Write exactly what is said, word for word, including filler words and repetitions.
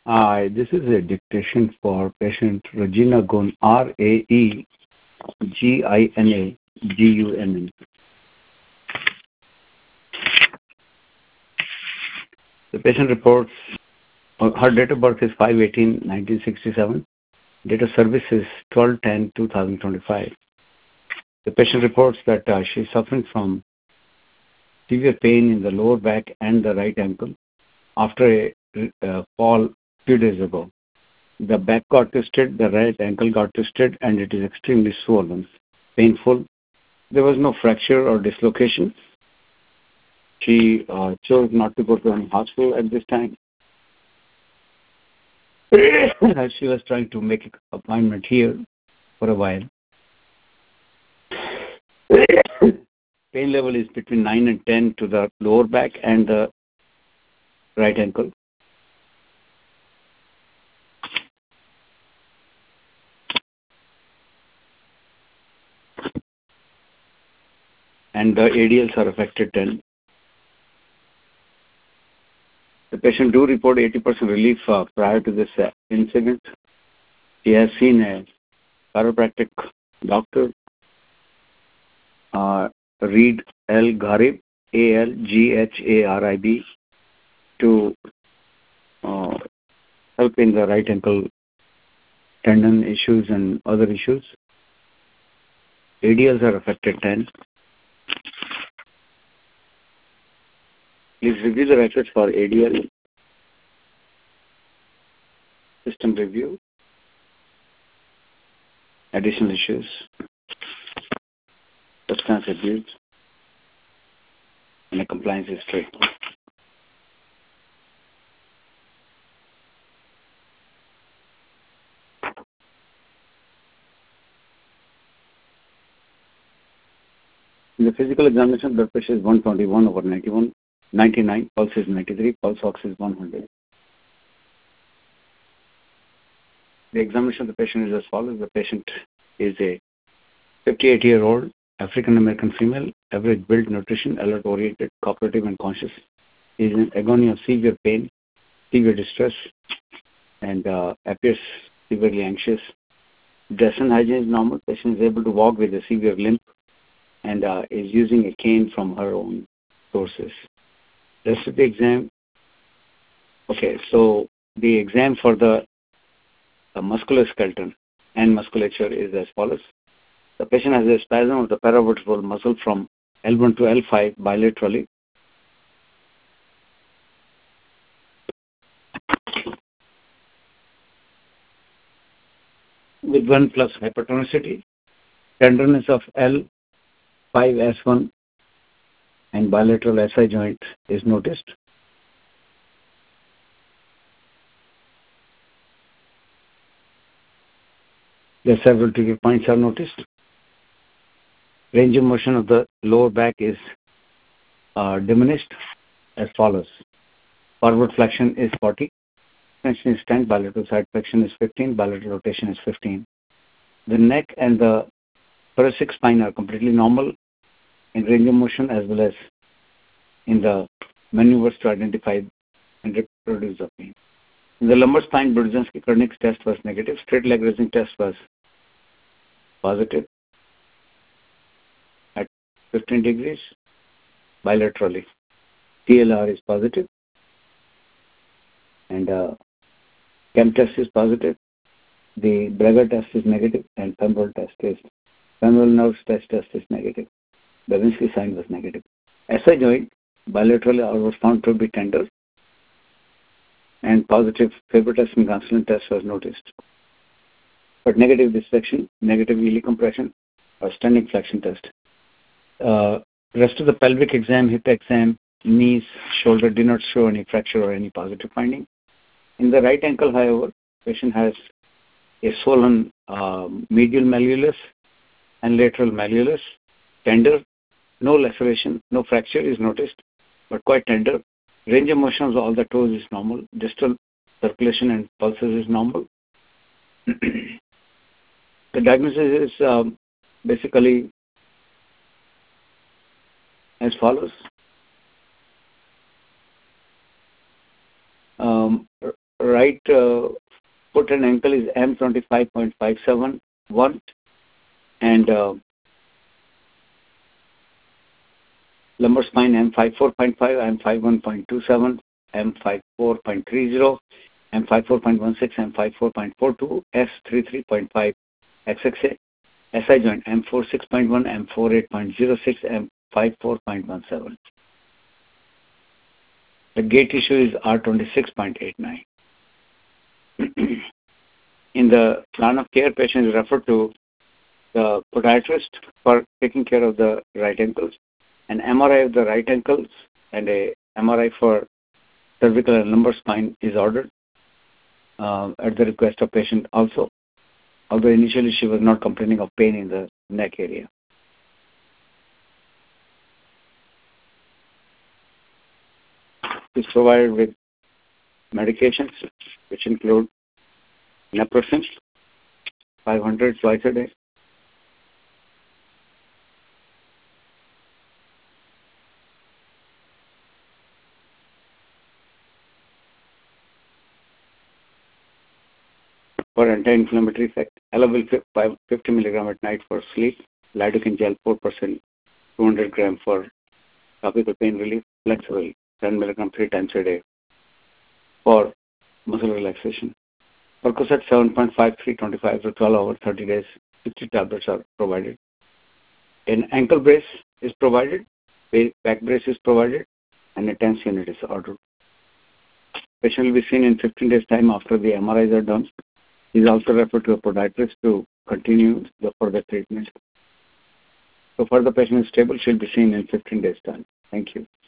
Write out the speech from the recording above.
Hi, this is a dictation for patient Regina Gun, R A E G I N A G U N N. The patient reports uh, her date of birth is five eighteen nineteen sixty-seven. Date of service is twelve ten two thousand twenty-five. The patient reports that uh, she is suffering from severe pain in the lower back and the right ankle after a uh, fall few days ago. The back got twisted, the right ankle got twisted, and it is extremely swollen, painful. There was no fracture or dislocation. She uh, chose not to go to any hospital at this time. She was trying to make an appointment here for a while. Pain level is between nine and ten to the lower back and the right ankle. And the A D Ls are affected ten. The patient do report eighty percent relief uh, prior to this uh, incident. He has seen a chiropractic doctor, uh, Reed L. Gharib, A L G H A R I B, to uh, help in the right ankle tendon issues and other issues. A D Ls are affected ten. Please review the records for A D L system review, additional issues, substance abuse, and a compliance history. In the physical examination, blood pressure is one twenty-one over ninety-one, ninety-nine, pulse is ninety-three, pulse ox is one hundred. The examination of the patient is as follows. The patient is a fifty-eight-year-old African-American female, average build, nutrition, alert-oriented, cooperative, and conscious. Is in agony of severe pain, severe distress, and uh, appears severely anxious. Dress and hygiene is normal. Patient is able to walk with a severe limp and uh, is using a cane from her own sources. Rest of the exam. Okay, so the exam for the uh, musculoskeleton and musculature is as follows. The patient has a spasm of the paravertebral muscle from L one to L five bilaterally. With one plus hypertonicity, tenderness of L five S one and bilateral S I joint is noticed. The several trigger points are noticed. Range of motion of the lower back is uh, diminished as follows. Forward flexion is forty, extension is ten, bilateral side flexion is fifteen, bilateral rotation is fifteen. The neck and the thoracic spine are completely normal in range of motion as well as in the maneuvers to identify and reproduce the pain. In the lumbar spine, Brudzinski-Kernig's test was negative. Straight leg raising test was positive at fifteen degrees bilaterally. T L R is positive and uh, chem test is positive. The Bragger test is negative and femoral test is femoral nerve test test is negative. Babinski sign was negative. S I joint bilaterally was found to be tender and positive fiber test and Gonsalves test was noticed. But negative dissection, negative iliac compression or standing flexion test. Uh, rest of the pelvic exam, hip exam, knees, shoulder did not show any fracture or any positive finding. In the right ankle, however, patient has a swollen uh, medial malleolus and lateral malleolus, tender, no laceration, no fracture is noticed, but quite tender. Range of motion of all the toes is normal. Distal circulation and pulses is normal. The diagnosis is um, basically as follows. Um, right uh, foot and ankle is M twenty-five point five seven one, and uh, lumbar spine M fifty-four point five, M fifty-one point two seven, M fifty-four point three zero, M fifty-four point one six, M fifty-four point four two, S thirty-three point five X X A, S I joint M forty-six point one, M forty-eight point zero six, M fifty-four point one seven. The gait issue is R twenty-six point eight nine. In the plan of care, patient is referred to the podiatrist for taking care of the right ankles, an M R I of the right ankles, and a M R I for cervical and lumbar spine is ordered uh, at the request of patient also, although initially she was not complaining of pain in the neck area. Is provided with medications which include naproxen, five hundred twice a day, for anti-inflammatory effect, Elavil fifty milligram at night for sleep, lidocaine gel four percent, two hundred gram for topical pain relief, Flexible ten milligram three times a day for muscle relaxation. Percocet seven point five, three twenty-five to twelve hours, thirty days, sixty tablets are provided. An ankle brace is provided, back brace is provided, and a tense unit is ordered. Patient will be seen in fifteen days time after the M R Is are done. He is also referred to a podiatrist to continue the further treatment. So far the patient is stable, she will be seen in fifteen days time. Thank you.